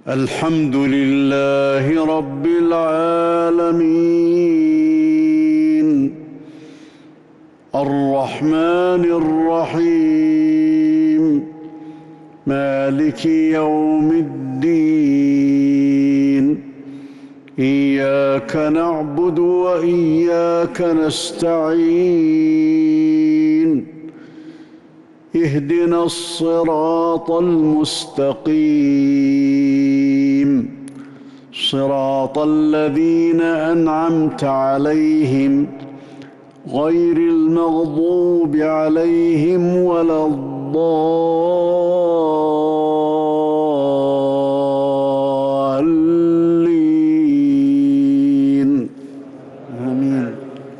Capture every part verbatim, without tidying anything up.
الحمد لله رب العالمين الرحمن الرحيم مالك يوم الدين إياك نعبد وإياك نستعين اهدنا الصراط المستقيم صراط الذين أنعمت عليهم غير المغضوب عليهم ولا الضالين آمين.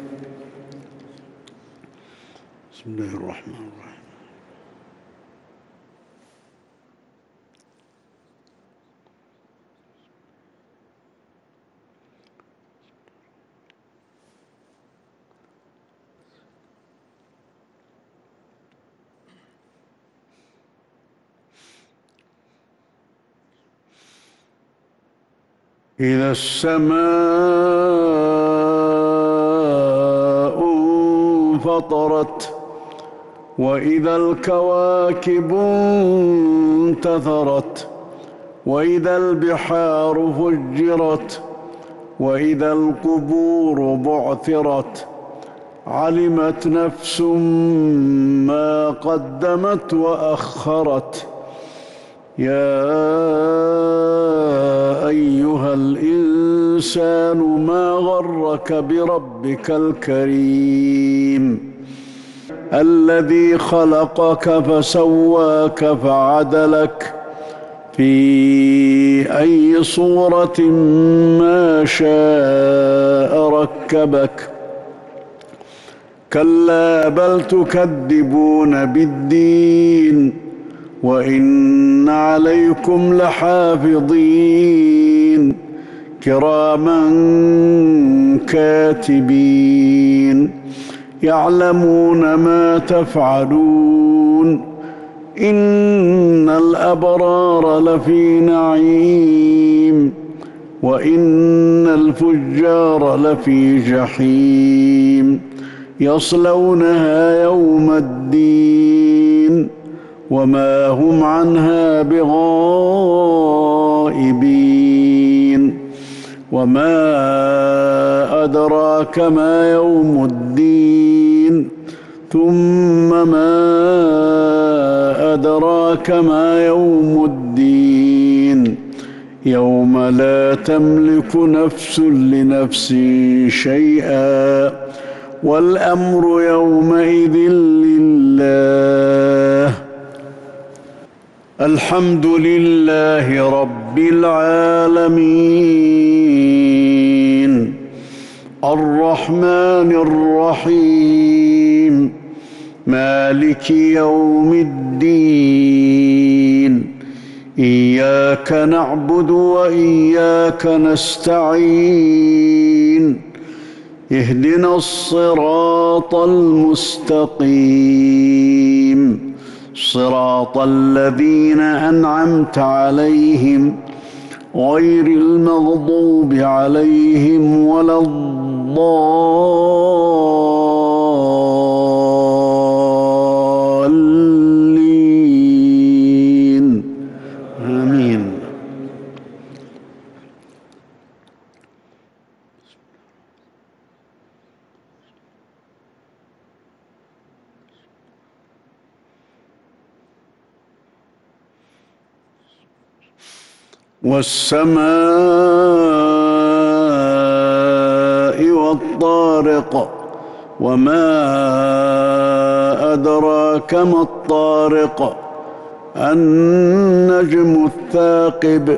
بسم الله الرحمن الرحيم. إذا السماء انفطرت وإذا الكواكب انتثرت وإذا البحار فجرت وإذا القبور بعثرت علمت نفس ما قدمت وأخرت. يا أيها الإنسان ما غرك بربك الكريم الذي خلقك فسواك فعدلك في أي صورة ما شاء ركبك. كلا بل تكذبون بالدين وإن عليكم لحافظين كراما كاتبين يعلمون ما تفعلون. إن الأبرار لفي نعيم وإن الفجار لفي جحيم يصلونها يوم الدين وما هم عنها بغائبين. وما أدراك ما يوم الدين ثم ما أدراك ما يوم الدين يوم لا تملك نفس لنفس شيئا والأمر يومئذ لله. الحمد لله رب العالمين الرحمن الرحيم مالك يوم الدين إياك نعبد وإياك نستعين اهدنا الصراط المستقيم صراط الذين أنعمت عليهم غير المغضوب عليهم ولا الضالين آمين. والسماء والطارق وما أدراك ما الطارق النجم الثاقب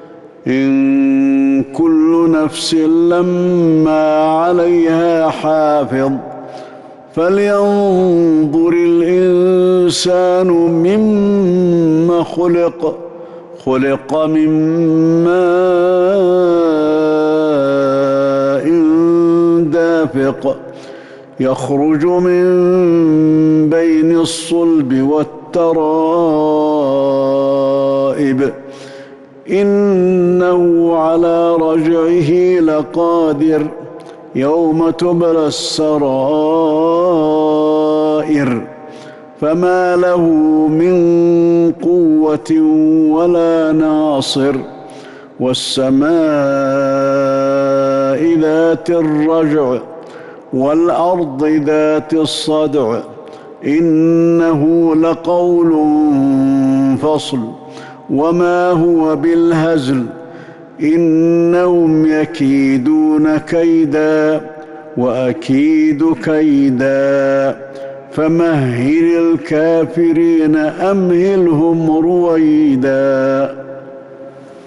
إن كل نفس لما عليها حافظ فلينظر الإنسان مما خلق خلق من ماء دافق يخرج من بين الصلب والترائب إنه على رجعه لقادر يوم تبلى السرائر فما له من قوة ولا ناصر والسماء ذات الرجع والأرض ذات الصدع إنه لقول فصل وما هو بالهزل إنهم يكيدون كيدا وأكيد كيدا فمهل الكافرين أمهلهم رويدا.